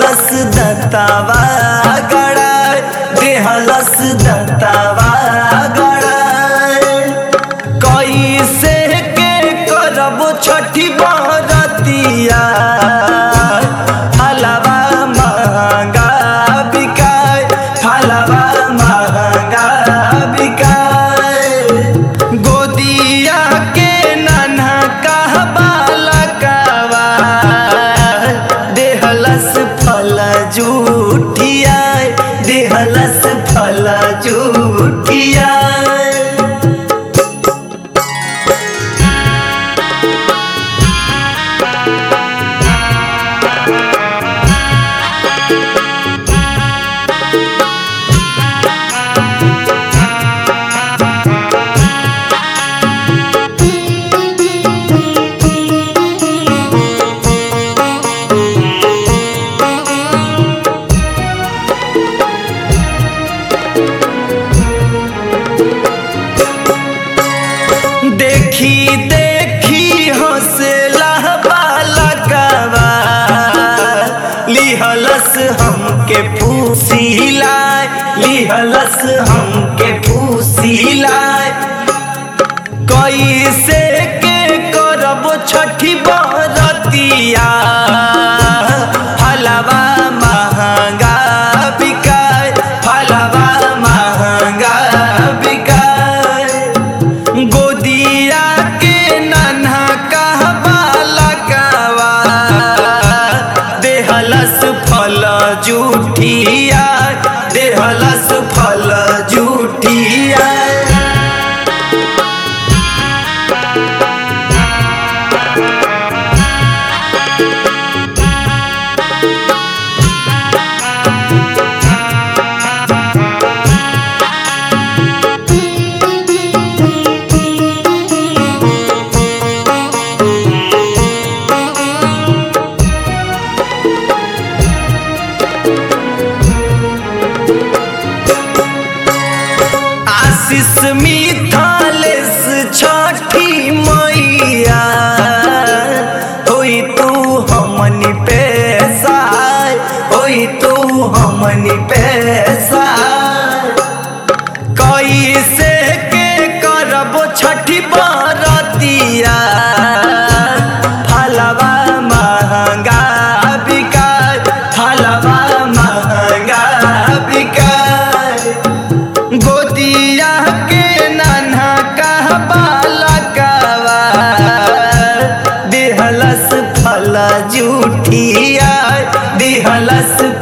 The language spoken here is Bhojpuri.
देहलस दत्तावा गड़ाए, देहलस दत्तावा गड़ाए। कैसे के करब छठी बरतिया, फलवा महंगा बिकाए, फलवा महंगा बिकाए। गोदिया के नन्हा कह बालकवा, देहलस फल जूठिया, देहलस फल जूठिया। देखी देखी हंसला बालकवा, लिहलस हमके फूसिलाए, लिहलस हमके फूसिलाए। कैसे के करब छठी बरतिया, फलवा महंगा बिकाए, फलवा महंगा बिकाए। गोदिया के नन्हा कह बालकवा, देहलस फल जूठिया, देहलस फल जूठिया। आशीष मिथालेश छठी मैया, होई तू हमनी पे सहाय, होई तू हमनी पे सहाय। कैसे के करब छठी बरतिया, फलवा महंगा बिकाए, फलवा महंगा बिकाए। गोदिया के नन्हा कह बालकवा, देहलस फल जूठिया, देहलस